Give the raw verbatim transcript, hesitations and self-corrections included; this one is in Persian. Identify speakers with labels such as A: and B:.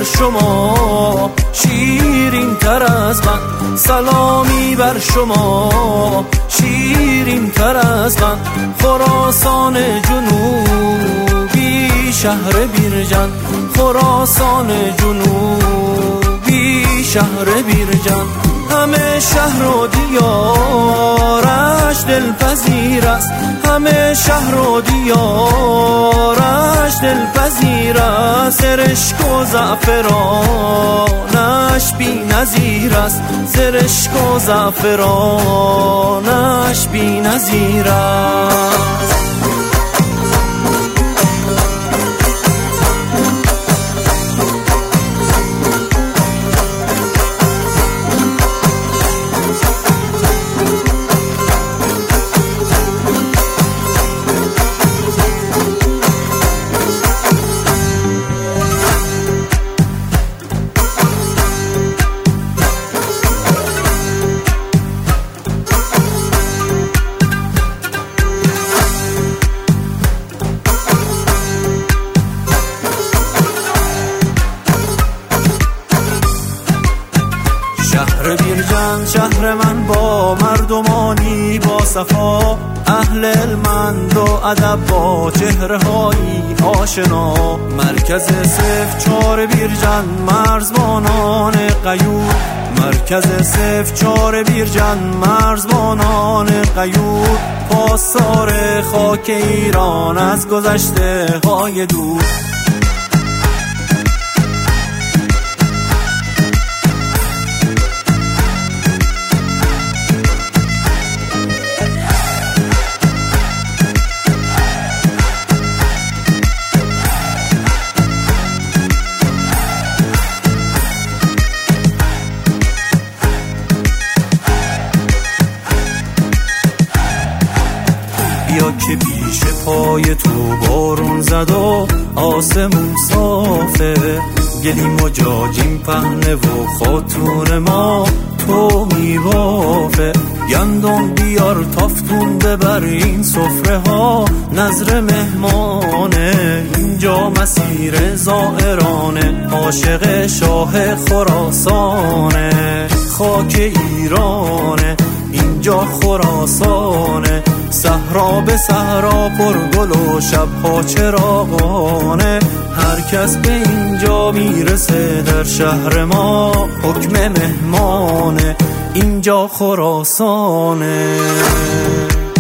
A: بر شما شیرین تر از قند، سلامی بر شما شیرین تر از قند. خراسان جنوبی شهر بیرجند، خراسان جنوبی شهر بیرجند. همه شهر و دیارش دلپذیر است، همه شهر و دیارش دلپذیر است. سرشک و زعفرانش بی نظیر است، سرشک و زعفرانش بی نظیر است. شهر بیرجند شهر من با مردمانی با صفا، اهل علمند و ادب با چهره هایی آشنا. مرکز صف چار بیرجند مرزبانان غیور، مرکز صف چار بیرجند مرزبانان غیور. پاسدار خاک ایران از گذشته های دور. بیا که پیش پای تو بارون زد و آسمون صافه، گلیم و جاجیم پهنه و خاتون ما تو میبافه. گندم بیار تافتون ببر این سفره ها نظر مهمانه. اینجا مسیر زائرانه عاشق شاه خراسانه. خاک ایرانه اینجا خراسانه، صحرا به صحرا پر گل و شبها چراغانه. هر کس به اینجا میرسه در شهر ما حکم مهمانه. اینجا خراسانه.